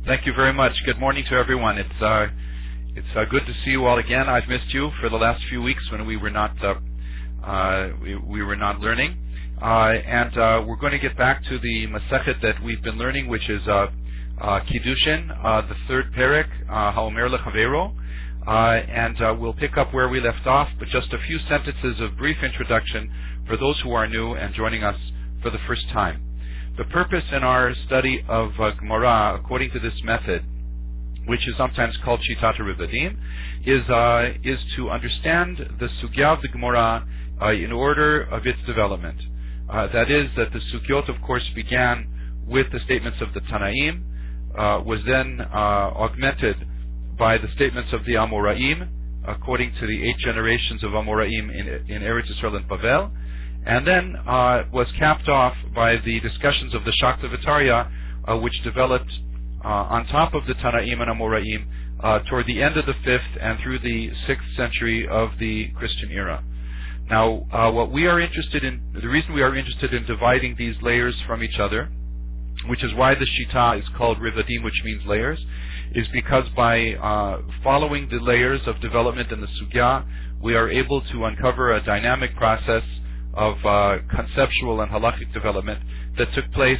Thank you very much. Good morning to everyone. It's good to see you all again. I've missed you for the last few weeks when we were not learning, and we're going to get back to the Masechet that we've been learning, which is Kiddushin, the third Perek, Ha'omer Lechavero, and we'll pick up where we left off, but just a few sentences of brief introduction for those who are new and joining us for the first time. The purpose in our study of Gemara, according to this method, which is sometimes called Shitat Rivadim, is to understand the sugya of the Gemara in order of its development. That is, that the sugyot, of course, began with the statements of the Tanaim, was then augmented by the statements of the Amoraim, according to the 8 generations of Amoraim in Eretz Yisrael and Bavel, and then was capped off by the discussions of the Shakta V'Tarya, which developed on top of the Tanaim and Amoraim toward the end of the 5th and through the 6th century of the Christian era. Now, what we are interested in, the reason we are interested in dividing these layers from each other, which is why the Shita is called Rivadim, which means layers, is because by following the layers of development in the Sugya, we are able to uncover a dynamic process of conceptual and halachic development that took place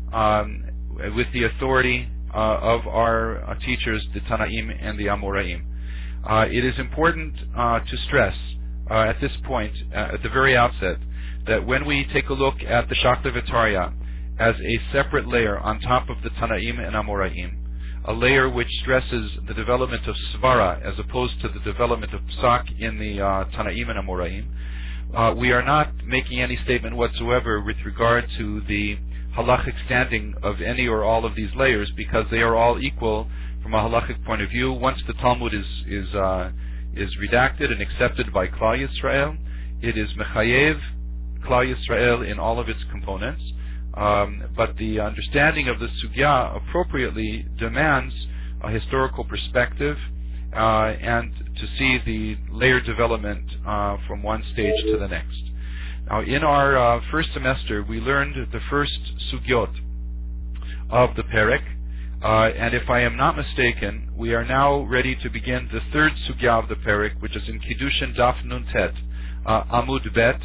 with the authority of our teachers, the Tanaim and the Amoraim. It is important to stress at this point, at the very outset, that when we take a look at the Shakta V'Tarya as a separate layer on top of the Tanaim and Amoraim, a layer which stresses the development of Svara as opposed to the development of Psak in the Tanaim and Amoraim, we are not making any statement whatsoever with regard to the halachic standing of any or all of these layers, because they are all equal from a halachic point of view. Once the Talmud is redacted and accepted by Klal Yisrael, it is mechayev Klal Yisrael in all of its components. But the understanding of the sugya appropriately demands a historical perspective and to see the layer development from one stage to the next. Now, in our first semester, we learned the first sugyot of the Perek, and if I am not mistaken, we are now ready to begin the third sugya of the Perek, which is in Kiddushin Daf Nun Tet, Amud Bet,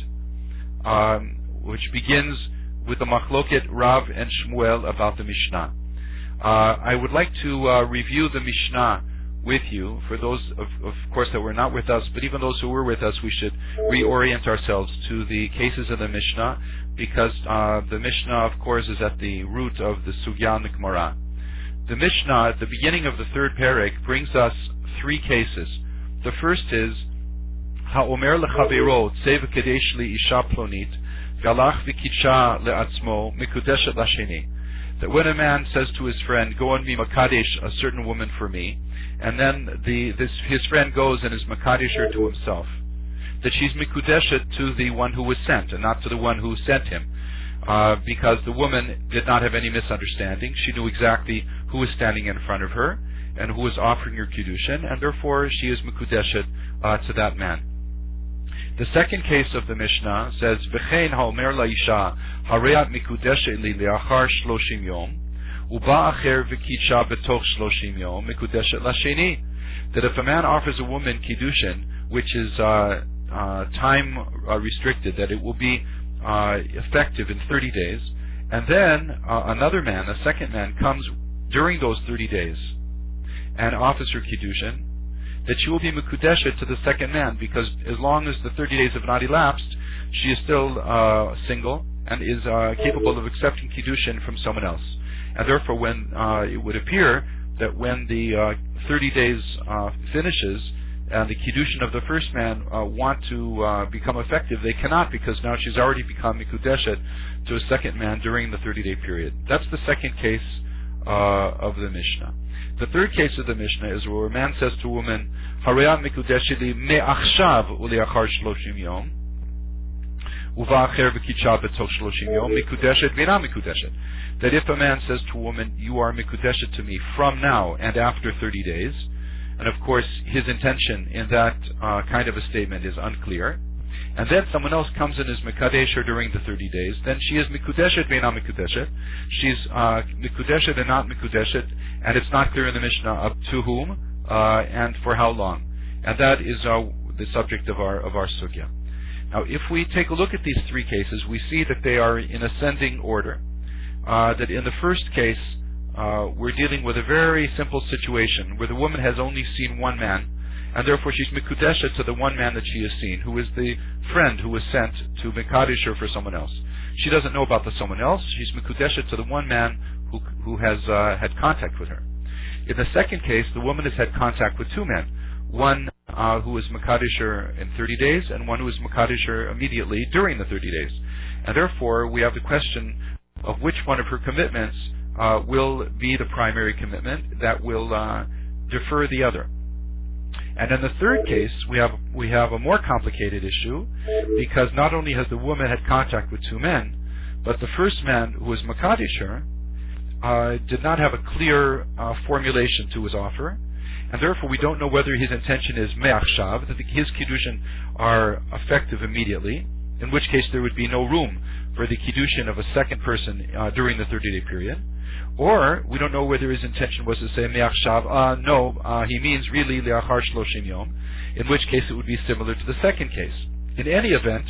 which begins with the Machloket Rav and Shmuel about the Mishnah. I would like to review the Mishnah with you. For those, of course, that were not with us, but even those who were with us, we should reorient ourselves to the cases of the Mishnah, because the Mishnah, of course, is at the root of the Sugya and the Gemara. The Mishnah, at the beginning of the third Perek, brings us 3 cases. The first is Ha'omer Lechavero Tsev Kadesh Li Isha Plonit Galach V'Kitsha Le'atzmo Mikudeshet Lasheni. That when a man says to his friend, go and be Makadesh a certain woman for me, and then his friend goes and is Makadesh her to himself, that she's Mikudeshet to the one who was sent and not to the one who sent him, because the woman did not have any misunderstanding. She knew exactly who was standing in front of her and who was offering her Kiddushin, and therefore she is Mikudeshet to that man. The second case of the Mishnah says, V'chein ha'omer la'isha hareat mikudeshet li le'achar 30 yom, uba acher v'kitsha betoch 30 yom, mikudeshet lasheni. That if a man offers a woman Kiddushin, which is time restricted, that it will be effective in 30 days, and then another man, a second man, comes during those 30 days and offers her Kiddushin, that she will be Mekudeshet to the second man, because as long as the 30 days have not elapsed, she is still single and is capable of accepting Kiddushin from someone else. And therefore, when it would appear that when the 30 days finishes and the Kiddushin of the first man want to become effective, they cannot, because now she's already become Mekudeshet to a second man during the 30-day period. That's the second case of the Mishnah. The third case of the Mishnah is where a man says to a woman, Hareat mikudeshet li me'achshav u'le'achar 30 yom, uva'acher v'kitsha betoch 30 yom, mikudeshet v'ina mikudeshet. That if a man says to a woman, you are mikudeshet to me from now and after 30 days, and of course his intention in that kind of a statement is unclear, and then someone else comes in as Mekadesh her during the 30 days, then she is Mikudeshet Ve'ena Mikudeshet. She's Mikudeshet and not Mikudeshet, and it's not clear in the Mishnah up to whom and for how long. And that is the subject of our sugya. Now, if we take a look at these three cases, we see that they are in ascending order. That in the first case, we're dealing with a very simple situation where the woman has only seen one man, and therefore she's Mikudeshet to the one man that she has seen, who is the friend who was sent to Mekadesh her for someone else. She doesn't know about the someone else. She's Mikudeshet to the one man who has had contact with her. In the second case, the woman has had contact with two men, one who was Mekadesh her in 30 days, and one who was Mekadesh her immediately during the 30 days. And therefore, we have the question of which one of her commitments will be the primary commitment that will defer the other. And in the third case, we have a more complicated issue, because not only has the woman had contact with two men, but the first man who was Mekadesh her did not have a clear formulation to his offer, and therefore we don't know whether his intention is me'achshav, that his kiddushin are effective immediately, in which case there would be no room for the kiddushin of a second person during the 30-day period. Or we don't know whether his intention was to say me'achshav, he means really le'achar shloshim yom, in which case it would be similar to the second case. In any event,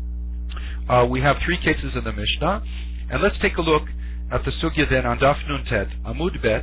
we have three cases in the Mishnah, and let's take a look at the sugya then on Daf Nun Tet, Amud Bet,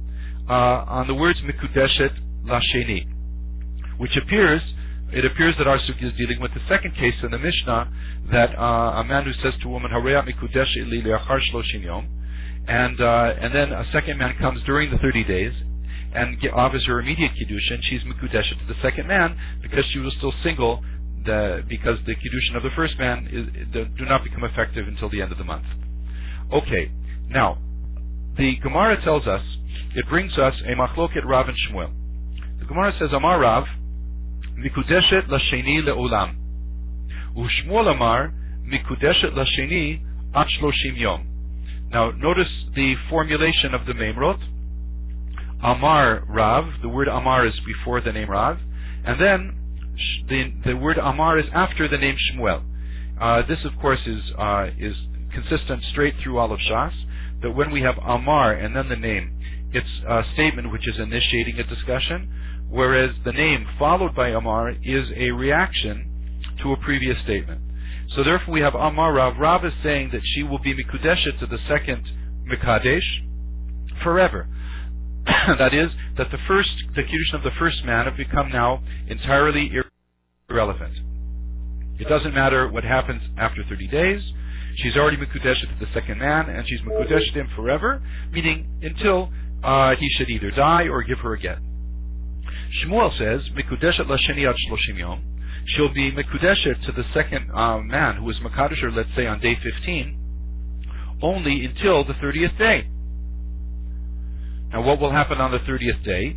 on the words Mikudeshet Lasheni, which appears that our sugya is dealing with the second case in the Mishnah, that a man who says to a woman, Hareya Mikudeshet li le'achar shloshim yom, and then a second man comes during the 30 days and offers her immediate kiddushin. She's Mikudeshet to the second man because she was still single, because the kiddushin of the first man do not become effective until the end of the month. Okay, now the Gemara tells us, it brings us a machloket Rav and Shmuel. The Gemara says, Amar Rav, Mikudeshet lasheni le'olam, u'Shmuel Amar, Mikudeshet lasheni at shloshim yom. Now, notice the formulation of the Memrot. Amar Rav, the word Amar is before the name Rav, and then the word Amar is after the name Shmuel. This, of course, is consistent straight through all of Shas, that when we have Amar and then the name, it's a statement which is initiating a discussion, whereas the name followed by Amar is a reaction to a previous statement. So therefore we have Amar Rav. Rav is saying that she will be Mikudeshet to the second Mekadesh forever. That is, that the kiddushin of the first man have become now entirely irrelevant. It doesn't matter what happens after 30 days. She's already Mikudeshet to the second man, and she's Mikudeshet to him forever, meaning until he should either die or give her a get. Shmuel says, Mikudeshet lasheni ad shloshim yom. She'll be Mikudeshet to the second man who was Mekadesh, let's say, on day 15, only until the 30th day. Now, what will happen on the 30th day?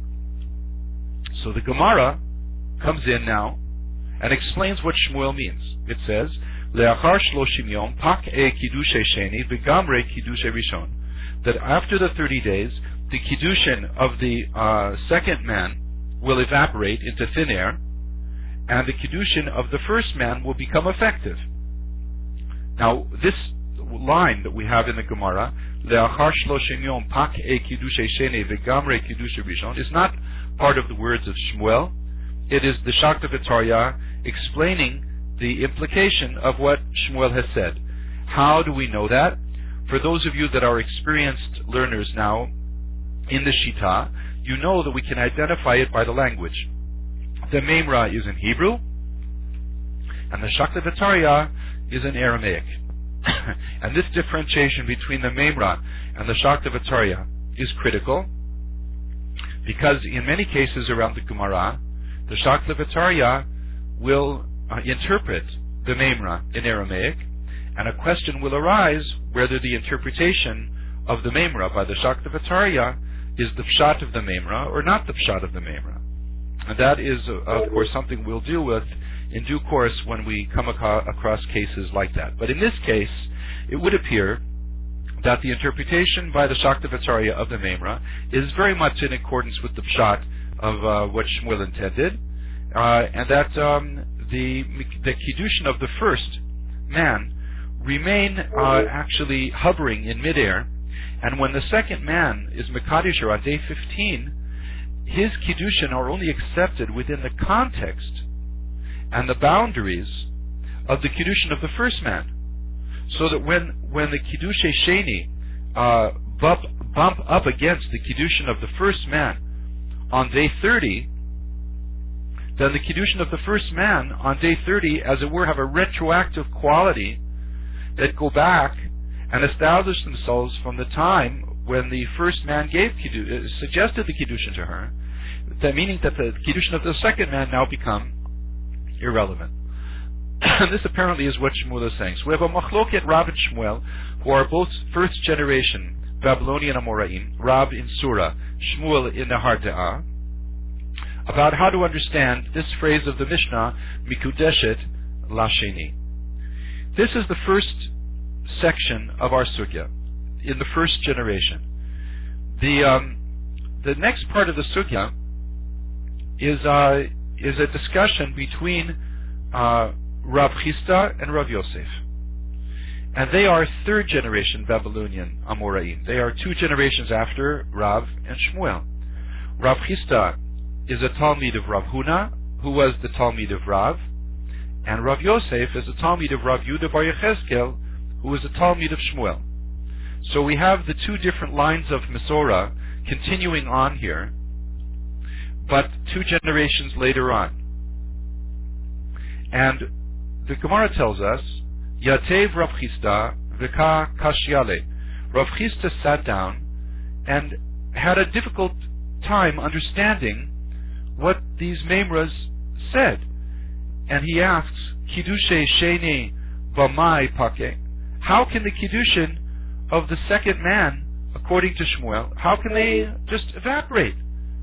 So the Gemara comes in now and explains what Shmuel means. It says, Le'achar shloshim yom, pak kiddushe sheni, v'gamre kiddushe rishon. That after the 30 days, the kiddushin of the second man will evaporate into thin air, and the kiddushin of the first man will become effective. Now, this line that we have in the Gemara, Le'achar shloshim yom pak kiddushe sheni v'gamre kiddushe rishon, is not part of the words of Shmuel. It is the Shakta V'Tarya explaining the implication of what Shmuel has said. How do we know that? For those of you that are experienced learners now in the Shita, you know that we can identify it by the language. The Memra is in Hebrew, and the Shakta V'Tarya is in Aramaic. And this differentiation between the Memra and the Shakta V'Tarya is critical, because in many cases around the Gemara, the Shakta V'Tarya will interpret the Memra in Aramaic, and a question will arise whether the interpretation of the Memra by the Shakta V'Tarya is the Pshat of the Memra or not the Pshat of the Memra. And that is, of course, something we'll deal with in due course when we come across cases like that. But in this case, it would appear that the interpretation by the Shakta V'Tarya of the Memra is very much in accordance with the Pshat of what Shmuel intended, and that the Kiddushin of the first man remain actually hovering in midair, and when the second man is Mekadisher on day 15, his Kiddushin are only accepted within the context and the boundaries of the Kiddushin of the first man. So that when the Kiddushei Sheni bump up against the Kiddushin of the first man on day 30, then the Kiddushin of the first man on day 30, as it were, have a retroactive quality that go back and establish themselves from the time when the first man suggested the Kiddushin to her, that meaning that the Kiddushin of the second man now become irrelevant. And this apparently is what Shmuel is saying. So we have a machloket Rav and Shmuel, who are both first generation Babylonian Amoraim, Rav in Surah, Shmuel in the Har De'ah, about how to understand this phrase of the Mishnah, Mikudeshet Lasheni. This is the first section of our sugya, in the first generation. The next part of the sugya is a discussion between Rav Chisda and Rav Yosef. And they are third generation Babylonian Amoraim. They are 2 generations after Rav and Shmuel. Rav Chisda is a Talmid of Rav Huna, who was the Talmid of Rav, and Rav Yosef is a Talmid of Rav Yehuda Bar Yechezkel, who was a Talmid of Shmuel. So we have the 2 different lines of Mesorah continuing on here, but 2 generations later on. And the Gemara tells us, Yatev Rav Chisda v'ka kashyale. Rav Chisda sat down and had a difficult time understanding what these memras said. And he asks, Kiddushe Sheni Bamai Pake. How can the Kiddushin of the second man, according to Shmuel, how can they just evaporate?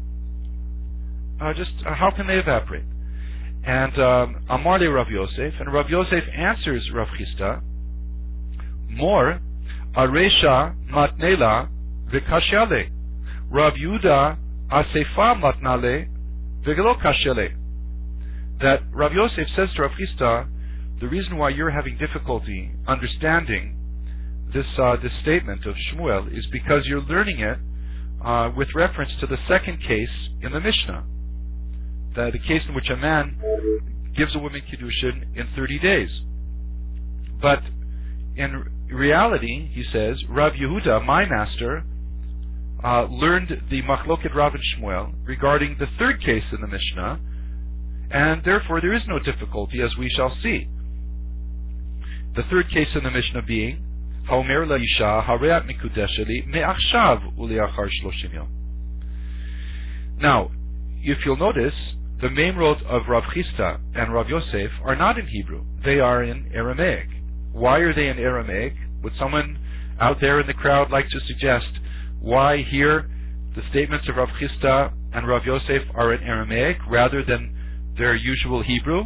How can they evaporate? And Amar le Rav Yosef, and Rav Yosef answers Rav Chisda, Mor Aresha Matnela V'Kashyale, Rav Yehuda Asefa Matnale V'Gelo Kashyale. That Rav Yosef says to Rav Chisda, the reason why you're having difficulty understanding this statement of Shmuel is because you're learning it with reference to the second case in the Mishnah. The case in which a man gives a woman Kiddushin in 30 days. But in reality, he says, Rav Yehuda, my master, learned the Machloket Rav and Shmuel regarding the third case in the Mishnah, and therefore there is no difficulty, as we shall see. The third case in the Mishnah being, Haomer la'isha hareat mikudesheli me'achshav u'le'achar 30 yom. Now, if you'll notice, the memrot of Rav Chisda and Rav Yosef are not in Hebrew. They are in Aramaic. Why are they in Aramaic? Would someone out there in the crowd like to suggest why here the statements of Rav Chisda and Rav Yosef are in Aramaic rather than their usual Hebrew?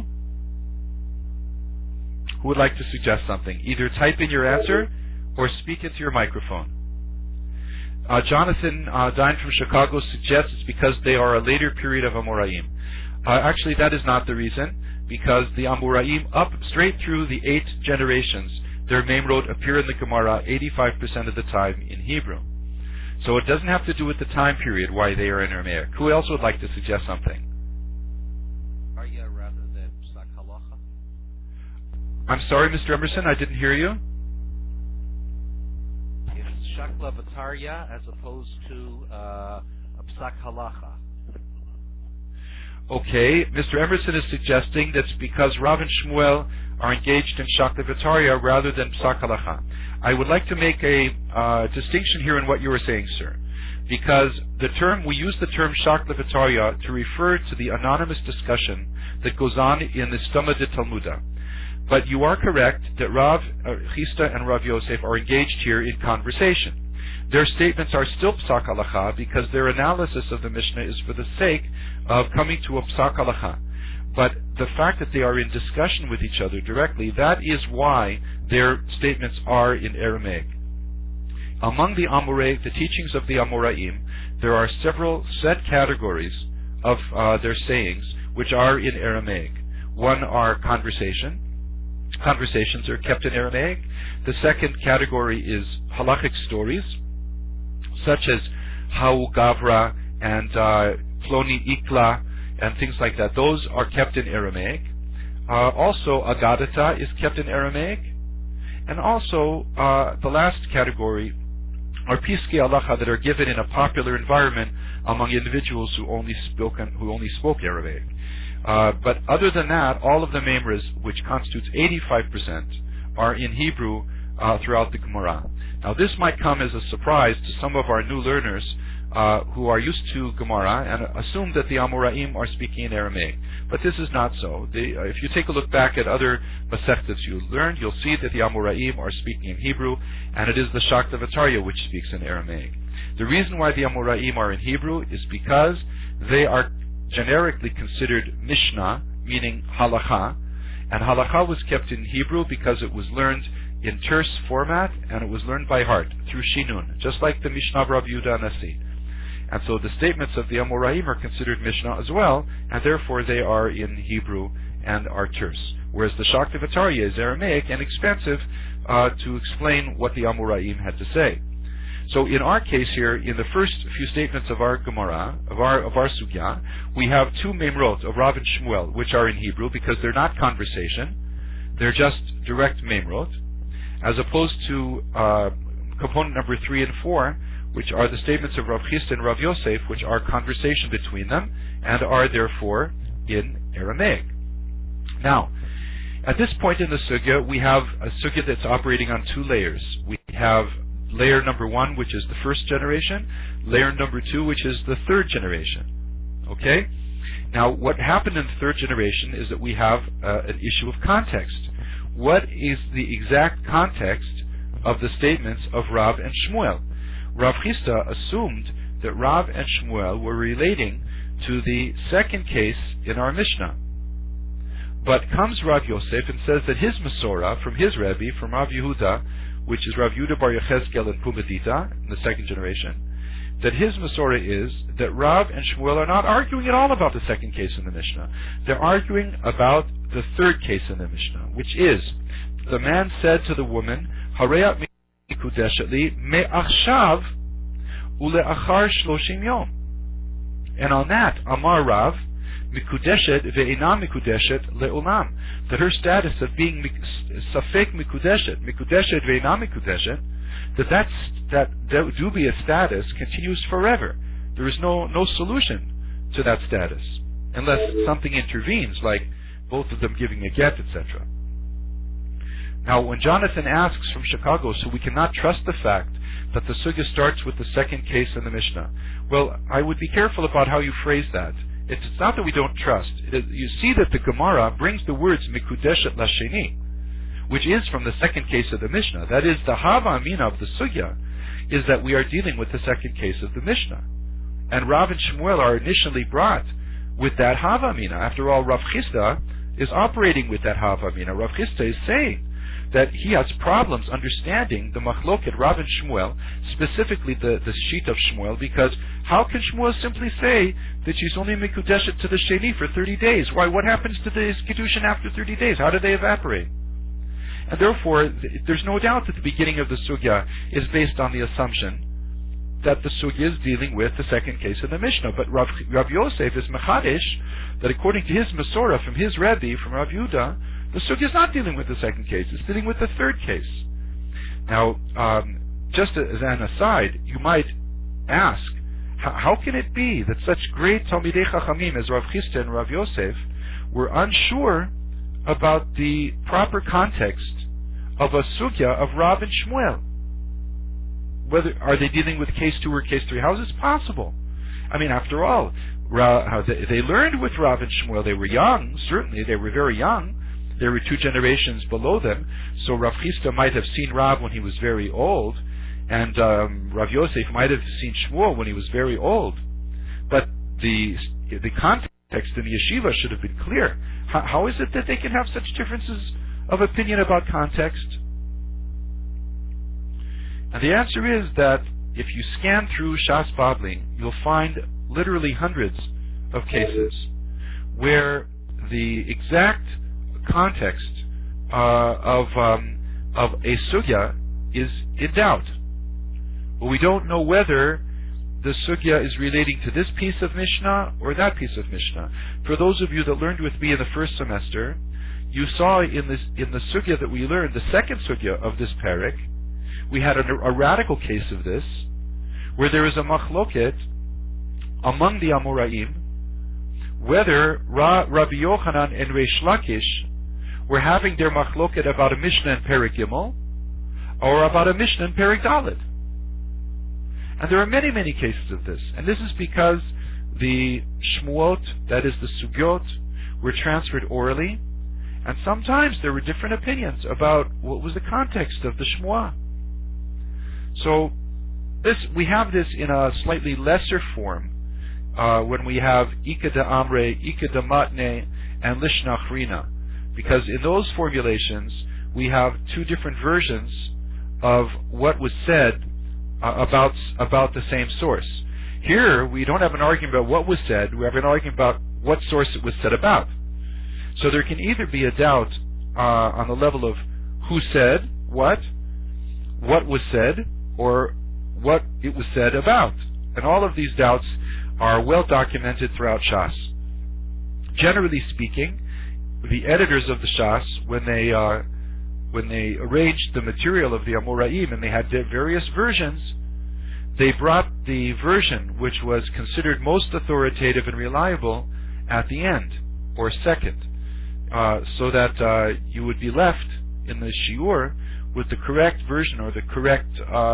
Who would like to suggest something? Either type in your answer or speak into your microphone. Jonathan Dine from Chicago suggests it's because they are a later period of Amoraim. Actually, that is not the reason, because the Amoraim, up straight through the 8 generations, their memrot appear in the Gemara 85% of the time in Hebrew. So it doesn't have to do with the time period why they are in Aramaic. Who else would like to suggest something? Rather than Psak Halacha? I'm sorry, Mr. Emerson, I didn't hear you. It's Shakla V'Tarya as opposed to Psak Halacha. Okay, Mr. Emerson is suggesting that's because Rav and Shmuel are engaged in Shakla V'Tarya rather than Psak Halacha. I would like to make a distinction here in what you were saying, sir, because we use the term Shakla V'Tarya to refer to the anonymous discussion that goes on in the Stama de Talmuda. But you are correct that Rav Chisda and Rav Yosef are engaged here in conversation. Their statements are still Psak Halacha because their analysis of the Mishnah is for the sake of coming to a Psak Halacha. But the fact that they are in discussion with each other directly, that is why their statements are in Aramaic. Among the the teachings of the Amoraim, there are several set categories of their sayings which are in Aramaic. One are conversations are kept in Aramaic. The second category is halachic stories, such as Hau Gavra and Ploni Ikla and things like that. Those are kept in Aramaic. Also, Agadata is kept in Aramaic. And also, the last category are Piskei Halacha that are given in a popular environment among individuals who only spoke Aramaic. But other than that, all of the Memras, which constitutes 85%, are in Hebrew throughout the Gemara. Now, this might come as a surprise to some of our new learners who are used to Gemara and assume that the Amoraim are speaking in Aramaic. But this is not so. If you take a look back at other Masechtas you learned, you'll see that the Amoraim are speaking in Hebrew, and it is the Shaktavatariya which speaks in Aramaic. The reason why the Amoraim are in Hebrew is because they are generically considered Mishnah, meaning Halacha, and Halacha was kept in Hebrew because it was learned in terse format, and it was learned by heart, through Shinun, just like the Mishnah of Rav Yehuda Nasi. And so the statements of the Amoraim are considered Mishnah as well, and therefore they are in Hebrew and are terse. Whereas the Shaktavatariya is Aramaic and expensive to explain what the Amoraim had to say. So in our case here, in the first few statements of our Gemara, of our Sugya, we have two Memrot of Rav and Shmuel, which are in Hebrew because they're not conversation, they're just direct Memrot, as opposed to component number 3 and 4, which are the statements of Rav Chisda and Rav Yosef, which are conversation between them, and are therefore in Aramaic. Now, at this point in the Sugya, we have a Sugya that's operating on two layers. We have layer number 1, which is the first generation, layer number 2, which is the third generation. Okay? Now, what happened in the third generation is that we have an issue of context. What is the exact context of the statements of Rav and Shmuel? Rav Chisda assumed that Rav and Shmuel were relating to the second case in our Mishnah. But comes Rav Yosef and says that his Masorah, from his Rebbe, from Rav Yehuda, which is Rav Yehuda Bar Yechezkel in Pumbedita, in the second generation, that his Masorah is that Rav and Shmuel are not arguing at all about the second case in the Mishnah. They're arguing about the third case in the Mishnah, which is, the man said to the woman, Hareyat mikudeshet li me'achshav ule'achar shloshim yom. And on that, Amar Rav, mikudeshet ve'inam mikudeshet le'olam, that her status of being safek mikudeshet ve'inam mikudeshet, that dubious status continues forever. There is no solution to that status, unless something intervenes, like both of them giving a get, etc. Now, when Jonathan asks from Chicago, so we cannot trust the fact that the Sugya starts with the second case in the Mishnah, well, I would be careful about how you phrase that. It's not that we don't trust. You see that the Gemara brings the words mikudeshet lasheni, which is from the second case of the Mishnah. That is, the Hava Amina of the Sugya is that we are dealing with the second case of the Mishnah. And Rav and Shmuel are initially brought with that Hava Amina. After all, Rav Chisda is operating with that Hava Amina. Rav Chisda is saying that he has problems understanding the Machloket Rav and Shmuel, specifically the sheet of Shmuel, because how can Shmuel simply say that she's only mikudeshet to the Sheni for 30 days? Why, what happens to the Kiddushin after 30 days? How do they evaporate? And therefore, there's no doubt that the beginning of the Sugya is based on the assumption that the Sugya is dealing with the second case of the Mishnah. But Rav Yosef is Mechadish, that according to his Masorah, from his Rebbe, from Rav Yehuda, the Sugya is not dealing with the second case, it's dealing with the third case. Now, just as an aside, you might ask, how can it be that such great Talmidei Chachamim as Rav Chisda and Rav Yosef were unsure about the proper context of a Sugya of Rav and Shmuel? Are they dealing with case 2 or case 3? How is this possible? I mean, after all, they learned with Rav and Shmuel. They were young, certainly, they were very young. There were 2 generations below them, so Rav Chisda might have seen Rav when he was very old, and Rav Yosef might have seen Shmuel when he was very old. But the context in the yeshiva should have been clear. How is it that they can have such differences of opinion about context? And the answer is that if you scan through Shas Babli, you'll find literally hundreds of cases where the exact context of a sugya is in doubt. But we don't know whether the sugya is relating to this piece of Mishnah or that piece of Mishnah. For those of you that learned with me in the first semester, you saw in the sugya that we learned, the second sugya of this parak, we had a radical case of this, where there is a machloket among the Amoraim, whether Rabbi Yochanan and Reish Lakish were having their machloket about a Mishnah in Perek Gimel, or about a Mishnah in Perek Dalet. And there are many, many cases of this. And this is because the Shmuot, that is the Sugyot, were transferred orally, and sometimes there were different opinions about what was the context of the Shmuah. So we have this in a slightly lesser form when we have Ika da Amre, Ika da Matne, and Lishnach Rina. Because in those formulations, we have two different versions of what was said about the same source. Here, we don't have an argument about what was said, we have an argument about what source it was said about. So there can either be a doubt on the level of who said what was said, or what it was said about. And all of these doubts are well documented throughout Shas. Generally speaking, the editors of the Shas, when they arranged the material of the Amoraim and they had various versions, they brought the version which was considered most authoritative and reliable at the end, or second, so that you would be left in the shiur with the correct version or the correct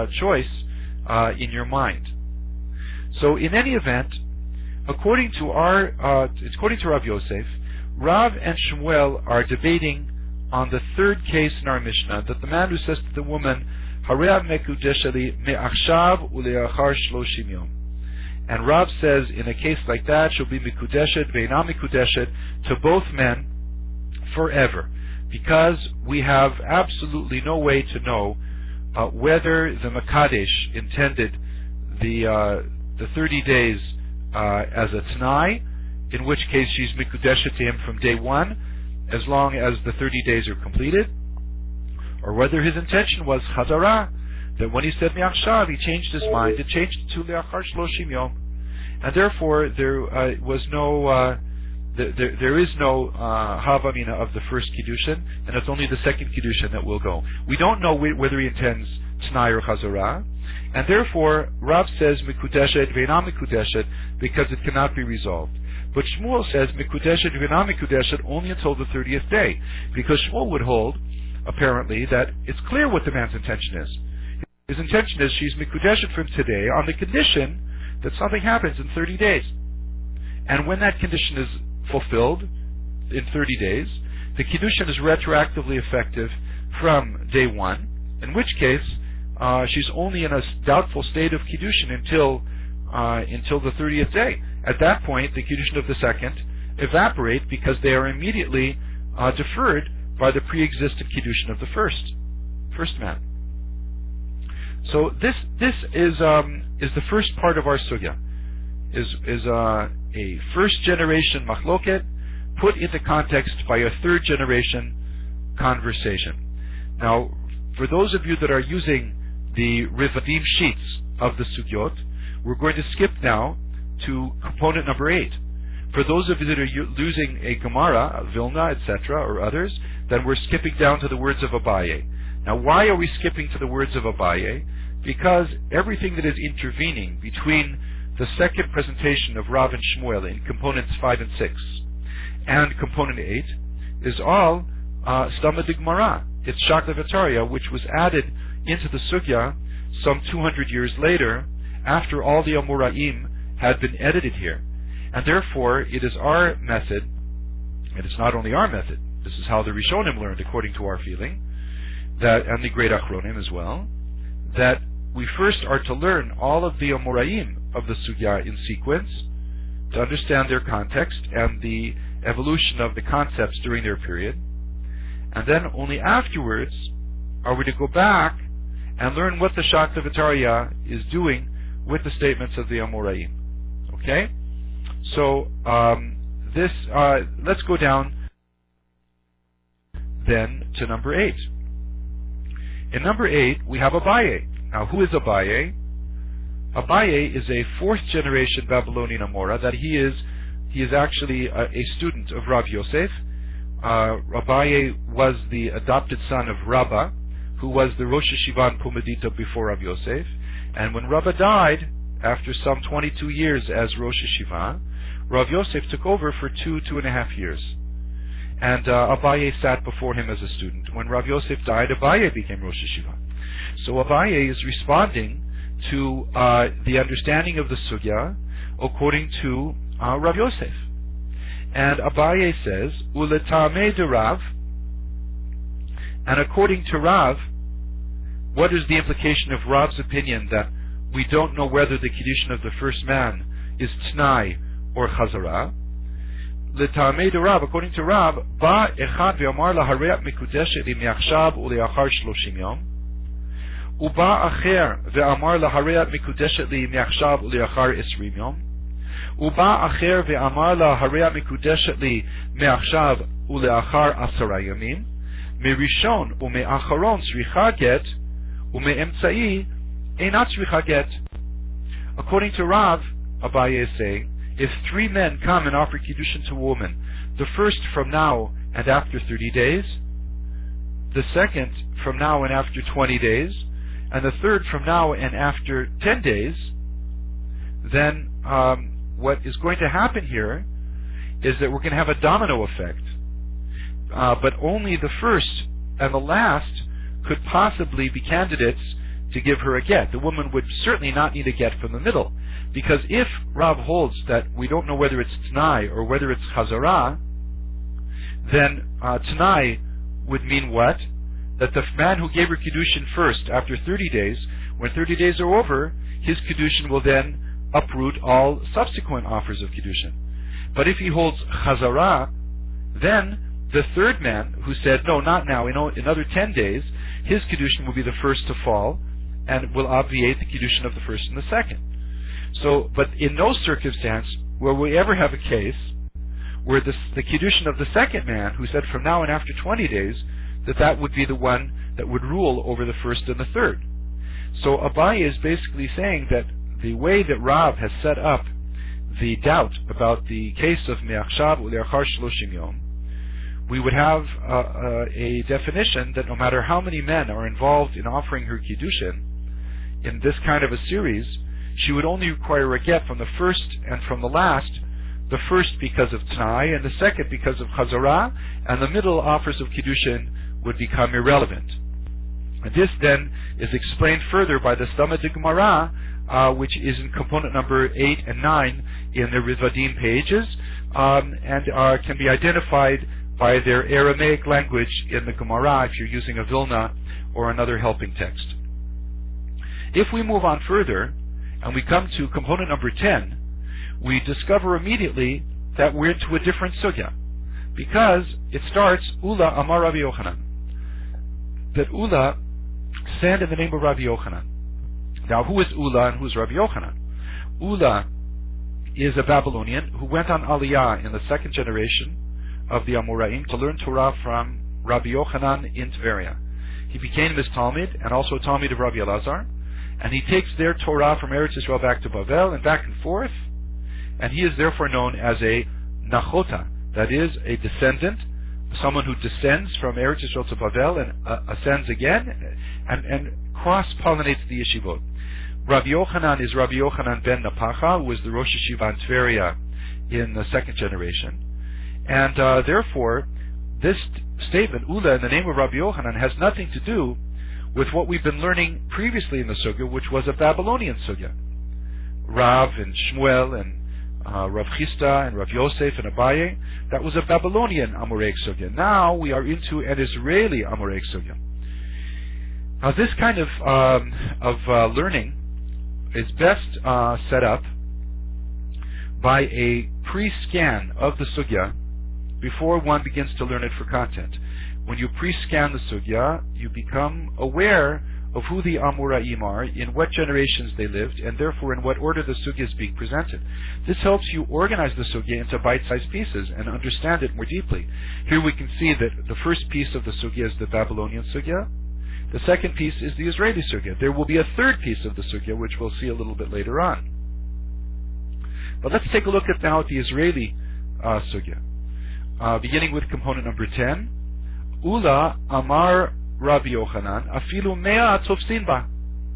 choice in your mind. So in any event, according to Rav Yosef, Rav and Shmuel are debating on the third case in our Mishnah, that the man who says to the woman, Harev mekudeshali me'achshav uleachar shloshim yom. And Rav says, in a case like that, she'll be mikudeshet ve'ina mikudeshet to both men forever, because we have absolutely no way to know whether the Makadesh intended the 30 days as a Tanai, in which case she's mikudeshet to him from day one, as long as the 30 days are completed, or whether his intention was Chazara, that when he said Mi'achshav, he changed his mind and changed it to Le'achar Shloshim Yom, and therefore there was no there is no Havamina of the first Kiddushin, and it's only the second Kiddushin that will go. We don't know whether he intends T'nai or Chazara, and therefore Rav says Mikudeshet Ve'ina Mikudeshet because it cannot be resolved. But Shmuel says Mikudeshet Ve'ina Mikudeshet only until the 30th day, because Shmuel would hold, apparently, that it's clear what the man's intention is. His intention is she's Mikudeshet from today on the condition that something happens in 30 days. And when that condition is fulfilled in 30 days, the Kiddushin is retroactively effective from day one, in which case she's only in a doubtful state of Kiddushin until the 30th day. At that point, the Kiddushin of the second evaporate because they are immediately deferred by the pre-existent Kiddushin of the first man. So this is the first part of our sugya, is a first generation machloket put into context by a third generation conversation. Now, for those of you that are using the Rivadim sheets of the sugyot, we're going to skip now to component number 8. For those of you that are using a Gemara, a Vilna, etc., or others, then we're skipping down to the words of Abaye. Now, why are we skipping to the words of Abaye? Because everything that is intervening between the second presentation of Rav and Shmuel in components 5 and 6 and component 8 is all Stama de Gemara. It's Shakla V'Tarya, which was added into the sugya some 200 years later, after all the Amoraim had been edited here. And therefore, it is our method, and it's not only our method, this is how the Rishonim learned according to our feeling, that, and the great Achronim as well, that we first are to learn all of the Amoraim of the sugya in sequence to understand their context and the evolution of the concepts during their period, and then only afterwards are we to go back and learn what the Shakta V'Tarya is doing with the statements of the Amoraim. Okay? So let's go down then to number 8. In number 8, we have Abaye. Now, who is Abaye? Abaye is a 4th generation Babylonian Amora. That he is actually a student of Rav Yosef. Abaye was the adopted son of Rabbah, who was the Rosh Yeshiva in Pumbedita before Rav Yosef. And when Rabbah died, after some 22 years as Rosh Yeshiva, Rav Yosef took over for 2.5 years. And Abaye sat before him as a student. When Rav Yosef died, Abaye became Rosh Yeshiva. So Abaye is responding to the understanding of the Sugya according to Rav Yosef. And Abaye says, Uletame de Rav, and according to Rav, what is the implication of Rav's opinion that we don't know whether the Kiddushin of the first man is T'nai or Chazara? Letame de Rav, according to Rav, Ba echad ve'amar lahareat mikudeshet li miachshav uleachar 30 yom, Uba acher ve'amar lahareat mikudeshet li miachshav uleachar 20 yom, Uba acher ve'amar lahareat mikudeshet li miachshav uleachar 10 yamim, Merishon ume'acharon tzricha get, ume'emtzai einat tzricha get. According to Rav, Abaye is saying, if 3 men come and offer Kiddushin to a woman, the first from now and after 30 days, the second from now and after 20 days, and the third from now and after 10 days, then what is going to happen here is that we're going to have a domino effect. But only the first and the last could possibly be candidates to give her a get. The woman would certainly not need a get from the middle. Because if Rav holds that we don't know whether it's T'nai or whether it's Chazara, then T'nai would mean what? That the man who gave her Kiddushin first, after 30 days, when 30 days are over, his Kiddushin will then uproot all subsequent offers of Kiddushin. But if he holds Chazara, then the third man who said, no, not now, in another 10 days, his Kiddushin will be the first to fall and will obviate the Kiddushin of the first and the second. So, but in no circumstance will we ever have a case where the Kiddushin of the second man, who said from now and after 20 days, that would be the one that would rule over the first and the third. So Abaye is basically saying that the way that Rav has set up the doubt about the case of Me'achshav u'le'achar 30 yom, we would have a definition that no matter how many men are involved in offering her Kiddushin in this kind of a series, she would only require a get from the first and from the last, the first because of T'nai, and the second because of Chazara, and the middle offers of Kiddushin would become irrelevant. And this then is explained further by the Stama de Gemara, which is in component number 8 and 9 in the Ritvadim pages, and can be identified by their Aramaic language in the Gemara if you're using a Vilna or another helping text. If we move on further, and we come to component number 10, we discover immediately that we're into a different sugya, because it starts, Ula Amar Rabbi Yochanan, that Ula said in the name of Rabbi Yochanan. Now, who is Ula and who is Rabbi Yochanan? Ula is a Babylonian who went on Aliyah in the 2nd generation of the Amoraim to learn Torah from Rabbi Yochanan in Tveria. He became his Talmud and also a Talmud of Rabbi Elazar, and he takes their Torah from Eretz Yisrael back to Bavel and back and forth, and he is therefore known as a Nachota, that is, a descendant, someone who descends from Eretz Yisrael to Bavel and ascends again, and cross-pollinates the yeshivot. Rabbi Yochanan is Rabbi Yochanan ben Napacha, who was the Rosh Yeshiva in Tveria in the 2nd generation. And therefore, this statement, Ula, in the name of Rabbi Yochanan, has nothing to do with what we've been learning previously in the Sugya, which was a Babylonian Sugya. Rav and Shmuel and Rav Chisda and Rav Yosef and Abaye, that was a Babylonian Amoraic Sugya. Now we are into an Israeli Amoraic Sugya. Now this kind of learning is best set up by a pre-scan of the Sugya before one begins to learn it for content. When you pre-scan the Sugya, you become aware of who the Amoraim are, in what generations they lived, and therefore in what order the sugya is being presented. This helps you organize the sugya into bite-sized pieces and understand it more deeply. Here we can see that the first piece of the sugya is the Babylonian sugya. The second piece is the Israeli sugya. There will be a third piece of the sugya, which we'll see a little bit later on. But let's take a look at now at the Israeli sugya. Beginning with component number 10. Ula Amar Rabbi Yochanan Afilu Mea Tofsin Ba.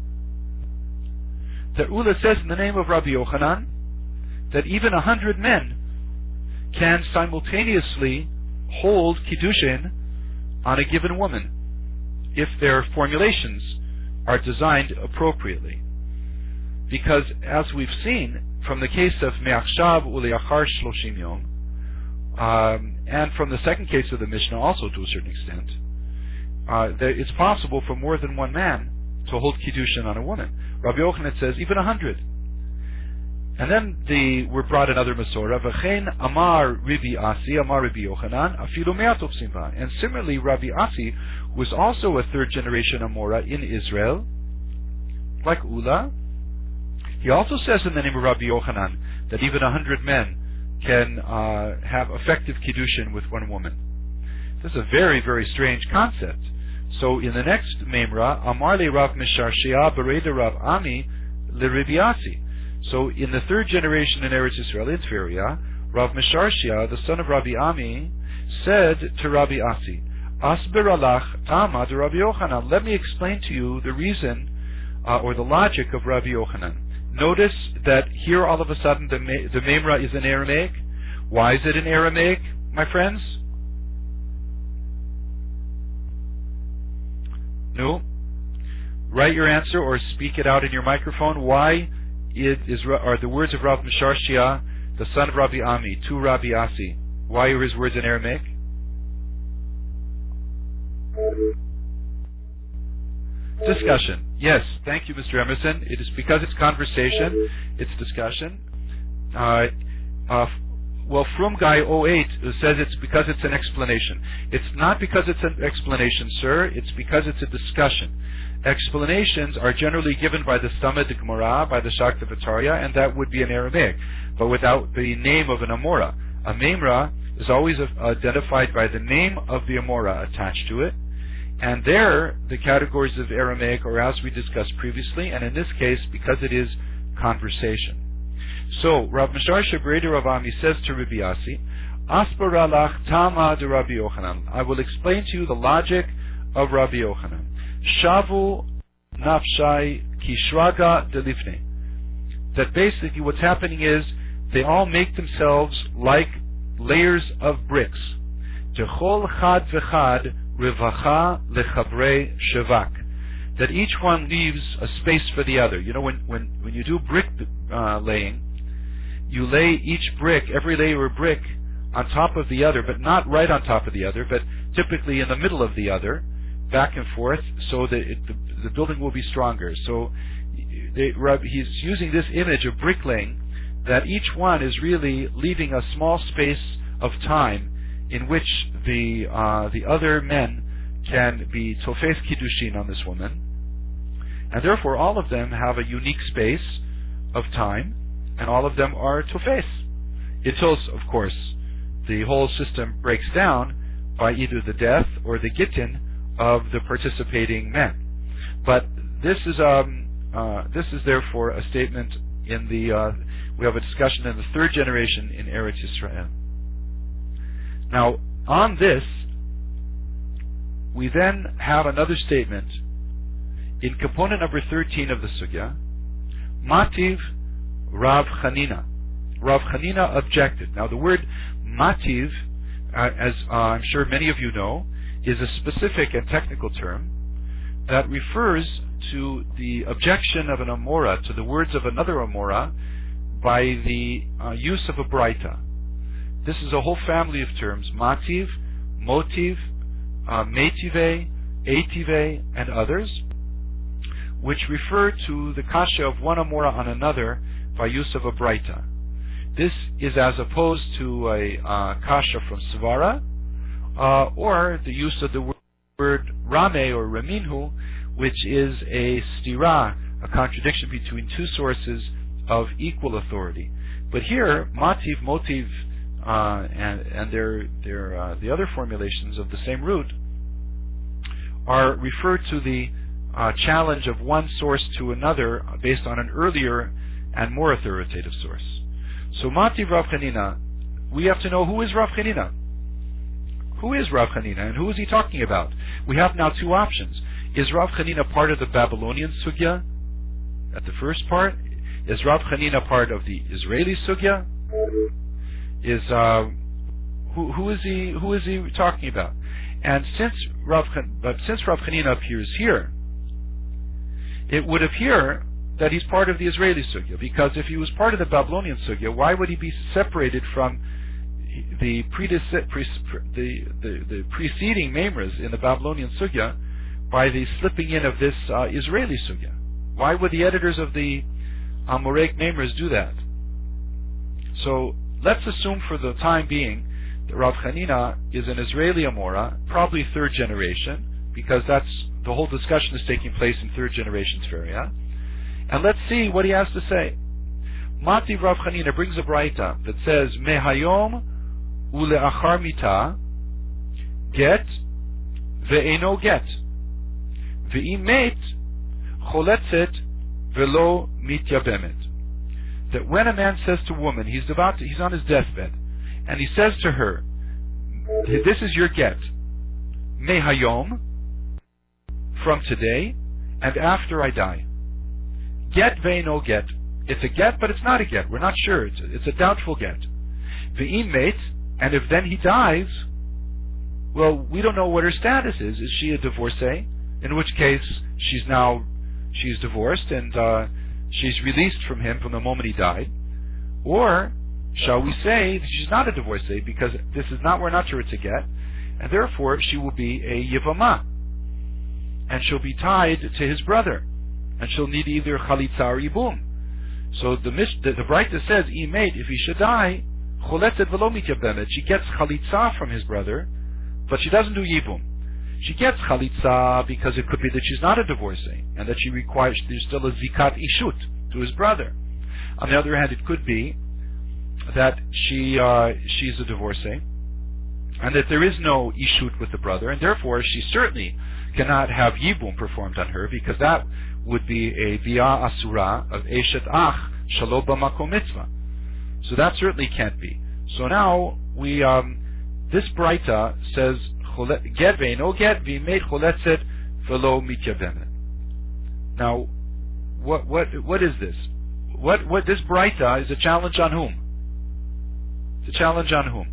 That Ula says in the name of Rabbi Yochanan that even 100 men can simultaneously hold Kiddushin on a given woman if their formulations are designed appropriately. Because as we've seen from the case of Me'achshav Uleachar Shloshim Yom, and from the second case of the Mishnah also to a certain extent, that it's possible for more than one man to hold Kiddushin on a woman. Rabbi Yochanan says even 100. And then we're brought another Masorah, V'chein Amar Rabbi Asi, Amar Rabbi Yochanan, Afilu Me'atov Simba. And similarly, Rabbi Asi, who was also a third generation Amora in Israel, like Ula, he also says in the name of Rabbi Yochanan that even 100 men can have effective Kiddushin with one woman. This is a very, very strange concept. So in the next Memra, Amar le Rav Misharshia Bereda Rav Ami le Rabbi Asi. So in the third generation in Eretz Yisrael, in Tveria, Rav Misharshia, the son of Rabbi Ami, said to Rabbi Asi, Asber alach tama de Rabbi Yochanan. Let me explain to you the reason or the logic of Rabbi Yochanan. Notice that here all of a sudden the Memra is in Aramaic. Why is it in Aramaic, my friends? No? Write your answer or speak it out in your microphone. Why are the words of Rav Misharshia, the son of Rabbi Ami, to Rabbi Asi, why are his words in Aramaic? Discussion. Yes, thank you, Mr. Emerson. It is because it's conversation, it's discussion. Well, Frumguy 08 says it's because it's an explanation. It's not because it's an explanation, sir. It's because it's a discussion. Explanations are generally given by the Stamad Gemara, by the Shakta V'Tarya, and that would be in Aramaic, but without the name of an Amora. A Memra is always identified by the name of the Amora attached to it, and there the categories of Aramaic are as we discussed previously, and in this case, because it is conversation. So, Rav Misharsha Bereda Rav Ami says to Rabbi Asi, Asparalach Tama de Rabbi Yochanan. I will explain to you the logic of Rabbi Yochanan. Shavu Nafshai Kishraga Delifne. That basically what's happening is they all make themselves like layers of bricks. Jechol Chad Vechad Rivacha Lechabre Shevak. That each one leaves a space for the other. You know, when you do brick laying, you lay each brick, every layer of brick, on top of the other, but not right on top of the other, but typically in the middle of the other, back and forth, so that the building will be stronger. So he's using this image of bricklaying, that each one is really leaving a small space of time in which the other men can be tofes kiddushin on this woman, and therefore all of them have a unique space of time, and all of them are tofes. Until, of course, the whole system breaks down by either the death or the gittin of the participating men. But this is therefore a statement in we have a discussion in the third generation in Eretz Yisrael. Now, on this, we then have another statement in component number 13 of the Sugya, Mativ Rav Chanina. Rav Chanina objected. Now, the word Mativ, as I'm sure many of you know, is a specific and technical term that refers to the objection of an Amora to the words of another Amora by the use of a Braita. This is a whole family of terms, Mativ, Motiv, Metive, Etive, and others, which refer to the kasha of one Amora on another by use of a Braita. This is as opposed to a kasha from Svara, or the use of the word Rame or Raminhu, which is a stira, a contradiction between two sources of equal authority. But here, mativ, motiv, and the other formulations of the same root are referred to the challenge of one source to another based on an earlier and more authoritative source. So mativ Rav Chanina, we have to know who is Rav Chanina. Who is Rav Chanina, and who is he talking about? We have now two options. Is Rav Chanina part of the Babylonian sugya? At the first part, is Rav Chanina part of the Israeli sugya? Is who is he talking about? And since Rav Chanina appears here, it would appear that he's part of the Israeli sugya, because if he was part of the Babylonian sugya, why would he be separated from the preceding memras in the Babylonian sugya by the slipping in of this Israeli sugya? Why would the editors of the Amoraic memras do that? So let's assume for the time being that Rav Chanina is an Israeli Amora, probably third generation, because that's the whole discussion is taking place in third generation Tveria. And let's see what he has to say. Mativ Rav Chanina brings a braita that says, Mehayom uleachar mita get ve'eno get ve'im met choletzet velo mityabemet. That when a man says to a woman, he's on his deathbed, and he says to her, this is your get, Mehayom, from today, and after I die. Get ve'eno get. It's a get, but it's not a get. We're not sure. It's a doubtful get. Ve'im met, and if then he dies, well, we don't know what her status is. Is she a divorcee? In which case, she's divorced, and she's released from him from the moment he died. Or, shall we say that she's not a divorcee, because we're not sure it's a get, and therefore she will be a yivama, and she'll be tied to his brother, and she'll need either chalitza or yibum. So the Braita says, if he should die, choletzet velo mityabemet, she gets chalitza from his brother, but she doesn't do yibum. She gets chalitza because it could be that she's not a divorcee, and that there's still a zikat ishut to his brother. On the other hand, it could be that she's a divorcee, and that there is no ishut with the brother, and therefore she certainly cannot have yibum performed on her, because that would be a bia asura of eshet ach shalo b'makom mitzvah. So that certainly can't be. So now this braita says get ve'eno get v'imeit choletzet velo mityabemet. Now, what is this? What this braita is a challenge on whom? It's a challenge on whom?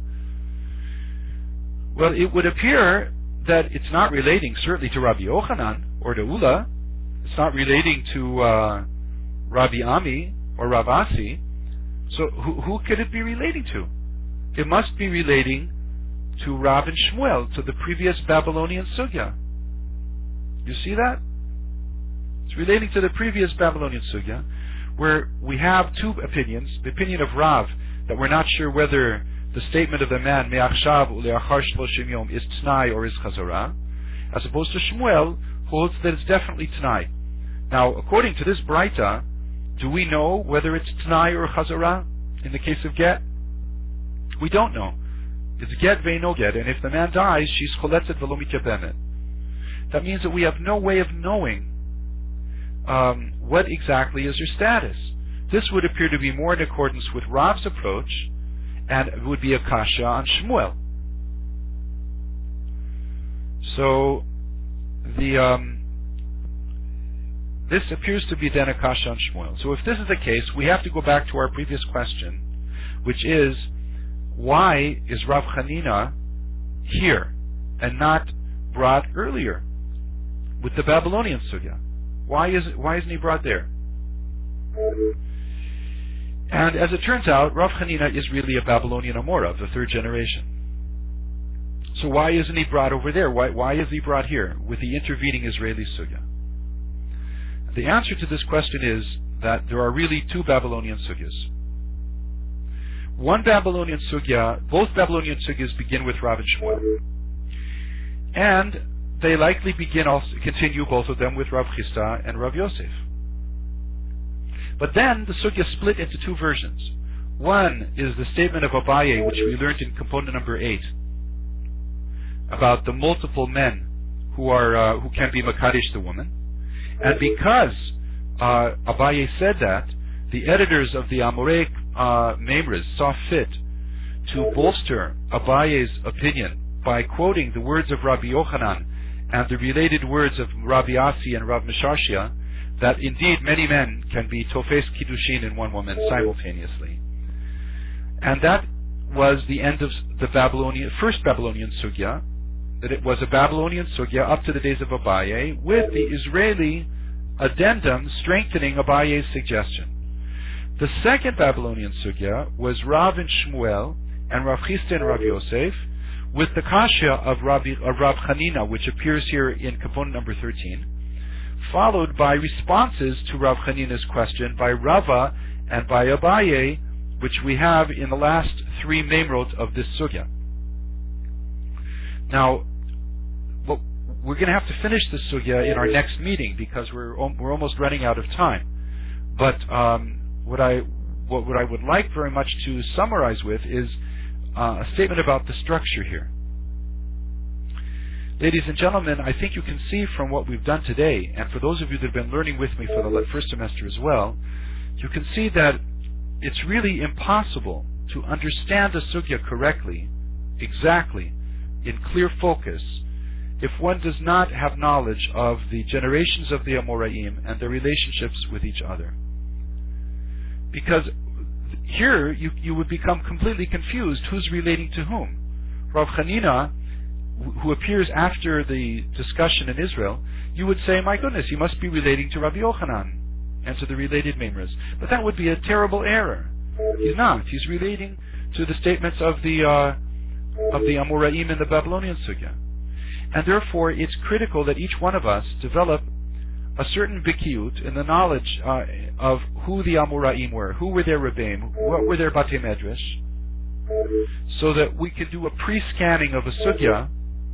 Well, it would appear that it's not relating certainly to Rabbi Yochanan or to Ula. It's not relating to Rabbi Ami or Rav Asi. So who could it be relating to? It must be relating to Rav and Shmuel, to the previous Babylonian sugya. You see that? It's relating to the previous Babylonian sugya, where we have two opinions. The opinion of Rav, that we're not sure whether the statement of the man me'achshav uleachar shloshim yom is t'nai or is chazara, as opposed to Shmuel, who holds that it's definitely t'nai. Now, according to this braita, do we know whether it's t'nai or chazara in the case of get? We don't know. It's get ve'eno get, and if the man dies, she's choletzet velo mityabemet. That means that we have no way of knowing what exactly is her status. This would appear to be more in accordance with Rav's approach, and it would be a kasha on Shmuel. So this appears to be then a kasha on Shmuel. So if this is the case, we have to go back to our previous question, which is, why is Rav Chanina here and not brought earlier with the Babylonian sugya? Why isn't he brought there? And as it turns out, Rav Chanina is really a Babylonian Amora of the third generation. So why isn't he brought over there? Why is he brought here with the intervening Israeli sugya? The answer to this question is that there are really two Babylonian sugyas. One Babylonian sugya, both Babylonian sugyas begin with Rav and Shmuel. And they likely continue both of them with Rav Chisda and Rav Yosef. But then the sugya split into two versions. One is the statement of Abaye, which we learned in component number 8, about the multiple men who can be Makadish the woman. And because Abaye said that, the editors of the Amoraic Memres saw fit to bolster Abaye's opinion by quoting the words of Rabbi Yochanan and the related words of Rabbi Asi and Rav Misharshia, that indeed many men can be Tofes Kiddushin in one woman simultaneously. And that was the end of the first Babylonian Sugya, that it was a Babylonian Sugya up to the days of Abaye, with the Israeli addendum strengthening Abaye's suggestion. The second Babylonian Sugya was Rav and Shmuel and Rav Chisda and Rav Yosef, with the Kashya of Rav Chanina, which appears here in component number 13, followed by responses to Rav Chanina's question by Rava and by Abaye, which we have in the last 3 memrot of this Sugya. Now, we're going to have to finish this Sugya in our next meeting because we're almost running out of time. But what I would like very much to summarize with is a statement about the structure here. Ladies and gentlemen, I think you can see from what we've done today, and for those of you that have been learning with me for the first semester as well, you can see that it's really impossible to understand a sugya correctly, exactly, in clear focus, if one does not have knowledge of the generations of the Amoraim and their relationships with each other. Because here you would become completely confused who's relating to whom. Rav Chanina, who appears after the discussion in Israel, you would say, my goodness, he must be relating to Rabbi Yochanan and to the related Memres. But that would be a terrible error. He's not. He's relating to the statements of the Amoraim in the Babylonian Sugya. And therefore, it's critical that each one of us develop a certain bikiyut in the knowledge of who the Amoraim were, who were their Rebbeim, what were their Batei Medrash, so that we can do a pre-scanning of a sugya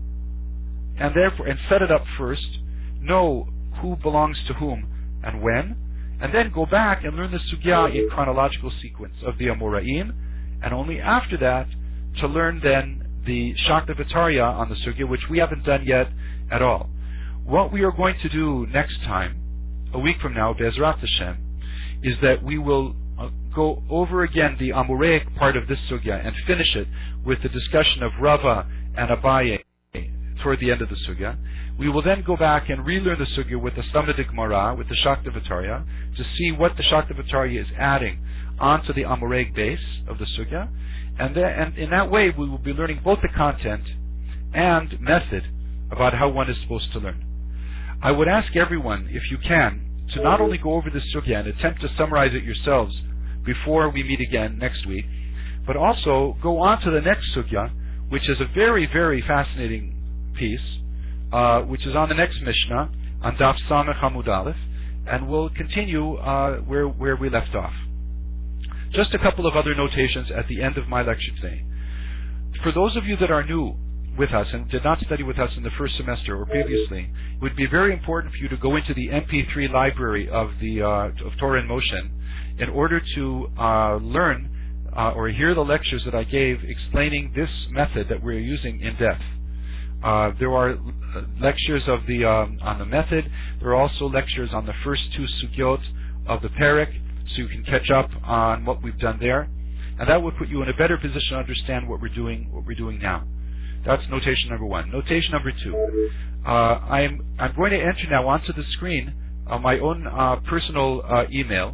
and therefore set it up first, know who belongs to whom and when, and then go back and learn the sugya in chronological sequence of the Amoraim, and only after that to learn then the Shakta V'Tarya on the sugya, which we haven't done yet at all. What we are going to do next time, a week from now, Be'ezrat Hashem, is that we will go over again the Amoraic part of this sugya and finish it with the discussion of Rava and Abaye toward the end of the sugya. We will then go back and relearn the sugya with the Stamna Gemara, with the Shakta V'Tarya, to see what the Shakta V'Tarya is adding onto the Amoraic base of the sugya. And in that way, we will be learning both the content and method about how one is supposed to learn. I would ask everyone, if you can, to not only go over this sugya and attempt to summarize it yourselves before we meet again next week, but also go on to the next sugya, which is a very, very fascinating piece, which is on the next Mishnah, on Daf Samech Amud Aleph, and we'll continue where we left off. Just a couple of other notations at the end of my lecture today. For those of you that are new with us and did not study with us in the first semester or previously, it would be very important for you to go into the MP3 library of Torah in Motion in order to learn or hear the lectures that I gave explaining this method that we're using in depth. There are lectures on the method. There are also lectures on the first 2 sugyot of the Perek, so you can catch up on what we've done there, and that would put you in a better position to understand what we're doing now. That's notation number 1. Notation number 2. I'm going to enter now onto the screen my own personal email,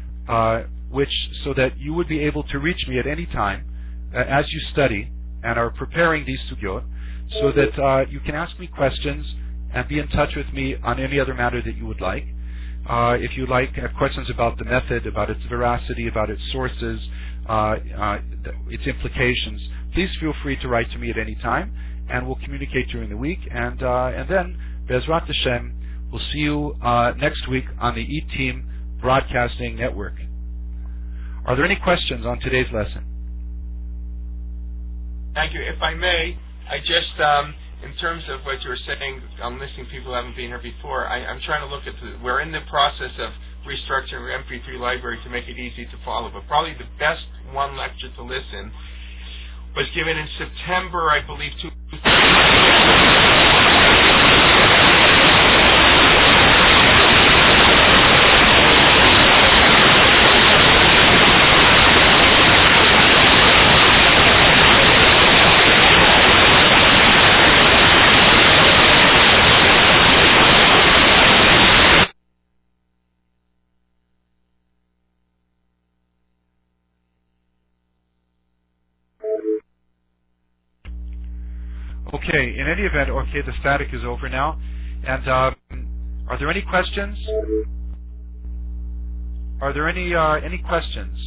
so that you would be able to reach me at any time as you study and are preparing these sugyot, so that you can ask me questions and be in touch with me on any other matter that you would like. If you have questions about the method, about its veracity, about its sources, its implications, please feel free to write to me at any time, and we'll communicate during the week. And then, Be'ezrat Hashem, we'll see you next week on the E-Team Broadcasting Network. Are there any questions on today's lesson? Thank you. If I may, I just in terms of what you were saying, I'm listening to people who haven't been here before. I'm trying to look at we're in the process of restructuring our MP3 library to make it easy to follow. But probably the best one lecture to listen was given in September, I believe, 2000. Okay, in any event, okay, the static is over now. And are there any questions? Are there any questions?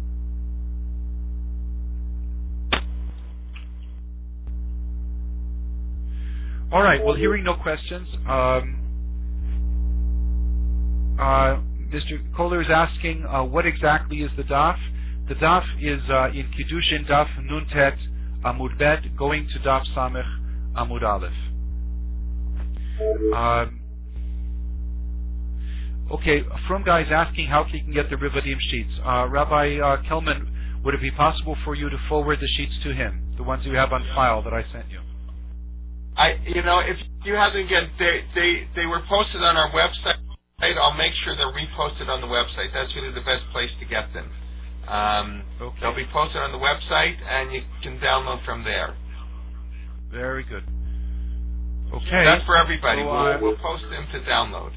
All right, well, hearing no questions, Mr. Kohler is asking what exactly is the daf? The daf is in Kiddushin daf Nuntet Amud Bet, going to Daf Samech Amud Aleph. Okay, From Guy is asking how he can get the Rivadim sheets. Rabbi Kelman, would it be possible for you to forward the sheets to him, the ones you have on file that I sent you? If you haven't they were posted on our website. I'll make sure they're reposted on the website. That's really the best place to get them. Okay. They'll be posted on the website, and you can download from there. Very good. Okay. That's for everybody. So, we'll post them to download.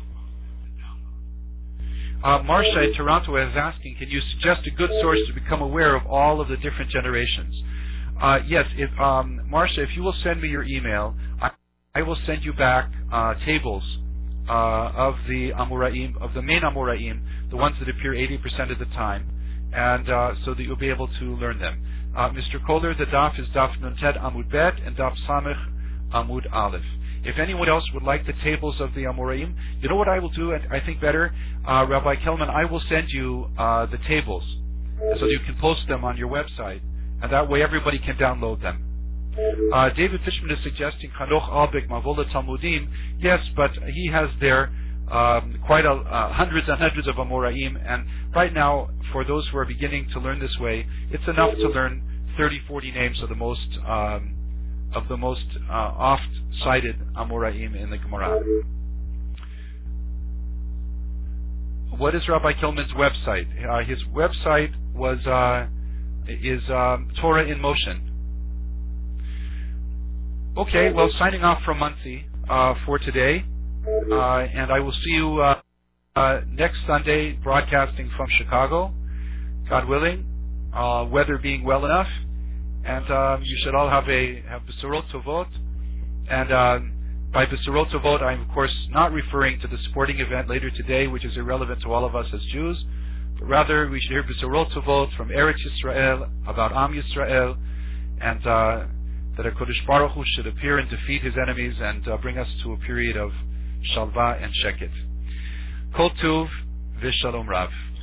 Marcia in Toronto is asking, can you suggest a good source to become aware of all of the different generations? Yes. Marcia, if you will send me your email, I will send you back tables of the Amoraim, of the main Amoraim, the ones that appear 80% of the time, and so that you'll be able to learn them. Mr. Kohler, the daf is daf Nuntet Amud Bet and daf Samech Amud Aleph. If anyone else would like the tables of the Amoraim, you know what I will do? I think better, Rabbi Kelman, I will send you the tables so you can post them on your website, and that way everybody can download them. David Fishman is suggesting Chanoch Albek Mavola Talmudim. Yes, but he has there quite hundreds and hundreds of Amoraim, and right now, for those who are beginning to learn this way, it's enough to learn 30, 40 names of the most oft-cited Amoraim in the Gemara. What is Rabbi Kilman's website? His website is Torah in Motion. Okay, well, signing off from Muncie for today, and I will see you next Sunday, broadcasting from Chicago, God willing, weather being well enough, and you should all have Besorot Tovot. And by Besorot Tovot, I'm of course not referring to the sporting event later today, which is irrelevant to all of us as Jews, but rather we should hear Besorot Tovot from Eretz Yisrael, about Am Yisrael, and that HaKadosh Baruch Hu should appear and defeat his enemies and bring us to a period of Shalva and Sheket. Kol Tuv V'Shalom Rav.